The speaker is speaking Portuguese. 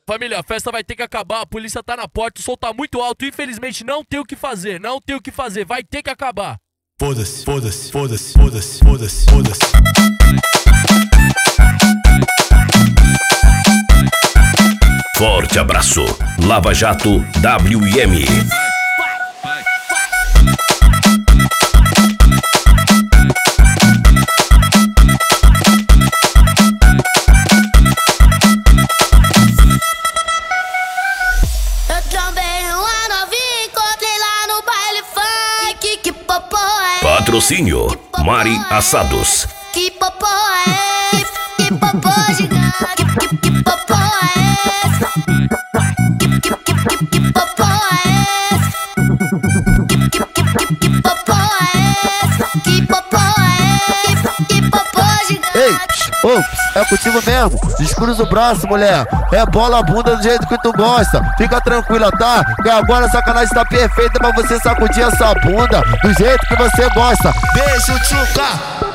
Família, a festa vai ter que acabar, a polícia tá na porta, o som tá muito alto, infelizmente não tem o que fazer, vai ter que acabar. Foda-se, foda-se, foda-se, foda-se, foda-se, foda-se. Forte abraço, Lava Jato WM. Patrocínio Mari Assados. Que popô é esse? Que popô gigante? Que popô é esse? Que popô é esse? Que popô é esse? Que popô é esse? Que popô gigante? Ei, ops, é contigo mesmo. Descruza o braço, mulher. É bola a bunda do jeito que tu gosta. Fica tranquila, tá? Que agora a sacanagem tá perfeita pra você sacudir essa bunda do jeito que você gosta. Beijo, tchuca!